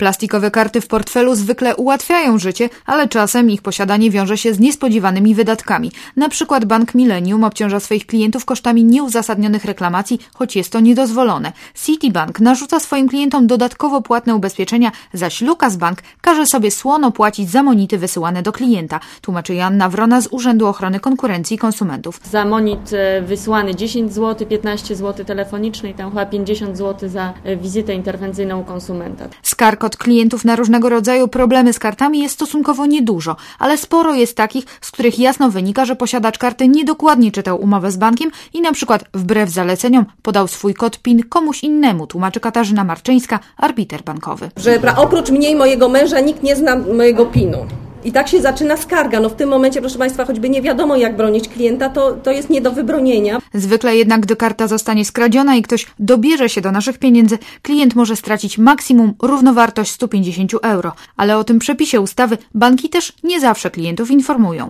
Plastikowe karty w portfelu zwykle ułatwiają życie, ale czasem ich posiadanie wiąże się z niespodziewanymi wydatkami. Na przykład Bank Millennium obciąża swoich klientów kosztami nieuzasadnionych reklamacji, choć jest to niedozwolone. Citibank narzuca swoim klientom dodatkowo płatne ubezpieczenia, zaś Lucas Bank każe sobie słono płacić za monity wysyłane do klienta, tłumaczy Joanna Wrona z Urzędu Ochrony Konkurencji i Konsumentów. Za monit wysłany 10 zł, 15 zł telefoniczny i tam chyba 50 zł za wizytę interwencyjną u konsumenta. Skarg od klientów na różnego rodzaju problemy z kartami jest stosunkowo niedużo, ale sporo jest takich, z których jasno wynika, że posiadacz karty niedokładnie czytał umowę z bankiem i na przykład wbrew zaleceniom podał swój kod PIN komuś innemu, tłumaczy Katarzyna Marczyńska, arbiter bankowy. Że oprócz mnie i mojego męża nikt nie zna mojego PIN-u. I tak się zaczyna skarga. W tym momencie, proszę Państwa, choćby nie wiadomo jak bronić klienta, to jest nie do wybronienia. Zwykle jednak, gdy karta zostanie skradziona i ktoś dobierze się do naszych pieniędzy, klient może stracić maksimum równowartość 150 €. Ale o tym przepisie ustawy banki też nie zawsze klientów informują.